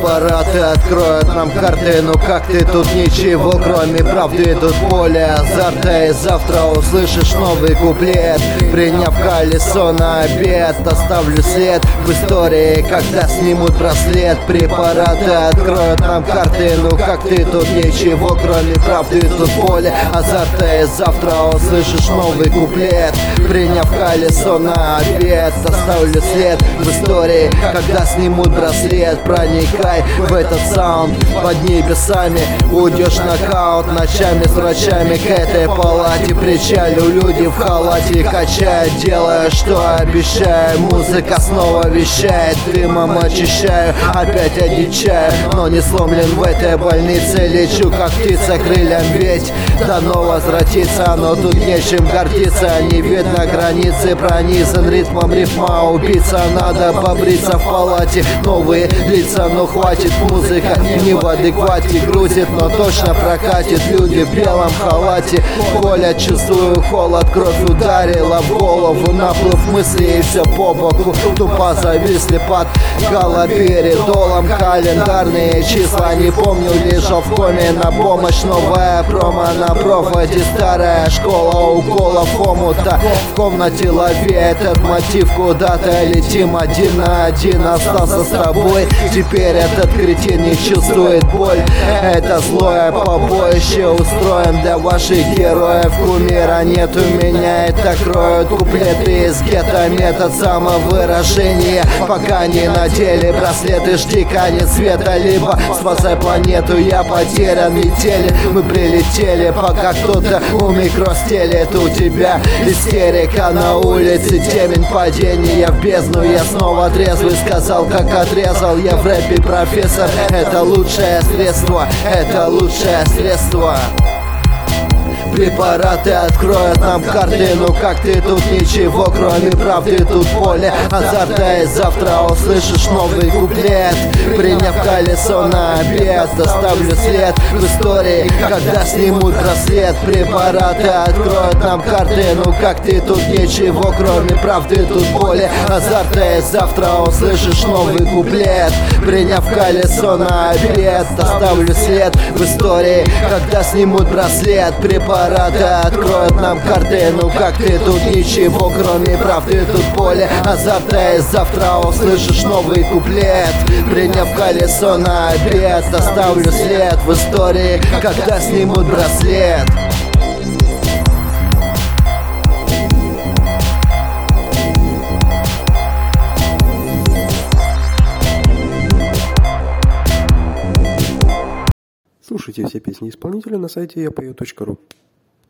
Препараты откроют нам карты, но как ты, тут ничего кроме правды. Тут поле азарта, и завтра услышишь новый куплет. Приняв колесо на обед, оставлю след в истории, когда снимут браслет. Препараты откроют нам карты, ну как ты, тут ничего кроме правды. Тут поле азарта, и завтра услышишь новый куплет. Приняв колесо на обед, оставлю след в истории, когда снимут браслет. Проникай в этот саунд под небесами, уйдешь в нокаут ночами с врачами. К этой палате причалю, люди в халате качают, делая, что обещаю. Музыка снова вещает, дымом очищаю, опять одичаю, но не сломлен в этой больнице. Лечу как птица крыльям, ведь дано возвратиться, но тут нечем гордиться. Не видно границы, пронизан ритмом рифма убийца. Надо побриться в палате, новые лица, но хватит. Музыка не в адеквате, грузит, но точно прокатит. Люди в белом халате колят, чувствую холод, кровь ударила в голову. Наплыв мыслей и все по боку, тупо зависли под галоперидолом. Календарные числа не помню, лежал в коме на помощь. Новая промо на проводе, старая школа уколов омута. В комнате лови этот мотив, куда-то летим один на один. Остался с тобой, теперь этот кретин не чувствует боль. Это злое побоище устроим для ваших героев. Кумира нет у меня, это кроют куплеты из гетто. Метод самовыражения, пока не надели браслеты. Жди конец света, либо спасай планету. Я потерян в метели, мы прилетели, пока кто-то у микро стелет. У тебя истерика на улице, темень падения в бездну. Я снова трезвый, сказал, как отрезал. Я в рэпе профессор, это лучшее средство, это лучшее средство. Препараты откроют нам карты, ну как ты, тут ничего кроме правды. Тут поле азарта, и завтра услышишь новый куплет. Приняв колесо на обед, оставлю след в истории, когда снимут браслет. Препараты откроют нам карты, ну как ты, тут ничего кроме правды. Тут поле азарта, и завтра услышишь новый куплет. Приняв колесо на обед, оставлю след в истории, когда снимут браслет. Препараты откроют нам карты, ну как ты, тут ничего кроме правды. Тут поле азарта, и завтра услышишь новый куплет. Приняв колесо на обед, оставлю след в истории, когда снимут браслет. Слушайте все песни исполнителя на сайте yapayot.ru.